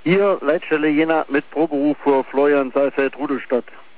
Hier Leitstelle Jena mit Proberuf für Florian Saalfeld Rudolstadt.